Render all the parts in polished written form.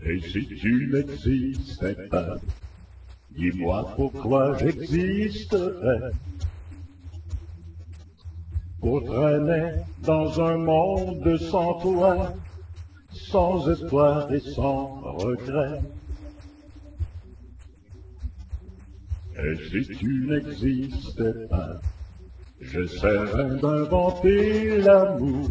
Et si tu n'existais pas, dis-moi pourquoi j'existerais. Pour traîner dans un monde sans toi, sans espoir et sans regret. Et si tu n'existais pas, j'essaierais d'inventer l'amour.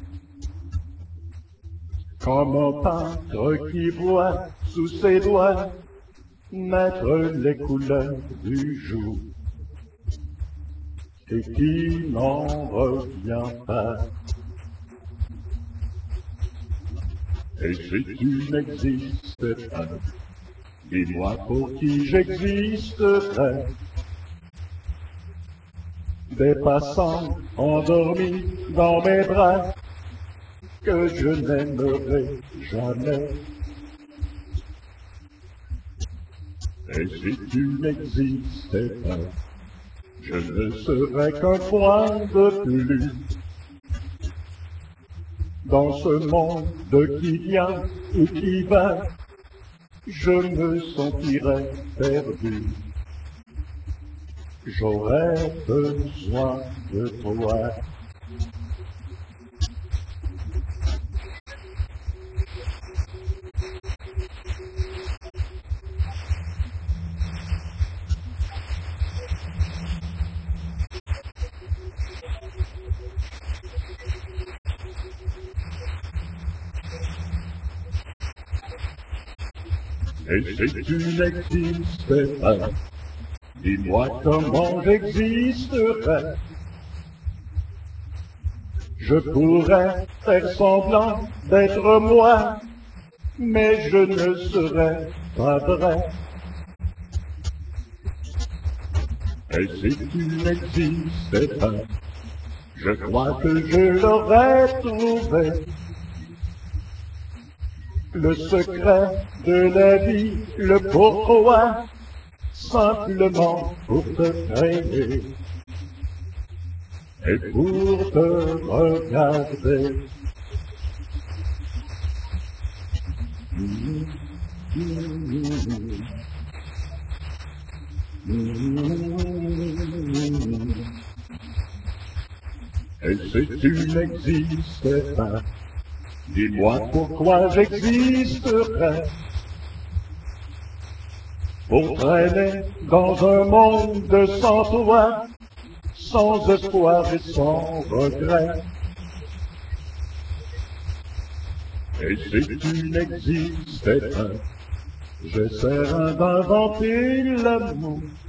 Comme un peintre qui voit sous ses doigts naître les couleurs du jour et qui n'en revient pas. Et si tu n'existais pas, dis-moi pour qui j'existerais. Des passants endormis dans mes bras que je n'aimerai jamais. Et si tu n'existais pas, je ne serais qu'un point de plus dans ce monde qui vient ou qui va. Je me sentirais perdu. J'aurais besoin de toi. Et si tu n'existais pas, dis-moi comment j'existerais. Je pourrais faire semblant d'être moi, mais je ne serais pas vrai. Et si tu n'existais pas, je crois que je l'aurais trouvé. Le secret de la vie, le pourquoi, simplement pour te créer et pour te regarder. Et si tu n'existais pas, dis-moi pourquoi j'existerais. Pour traîner dans un monde sans toi, sans espoir et sans regret. Et si tu n'existais pas, j'essaierais d'inventer l'amour.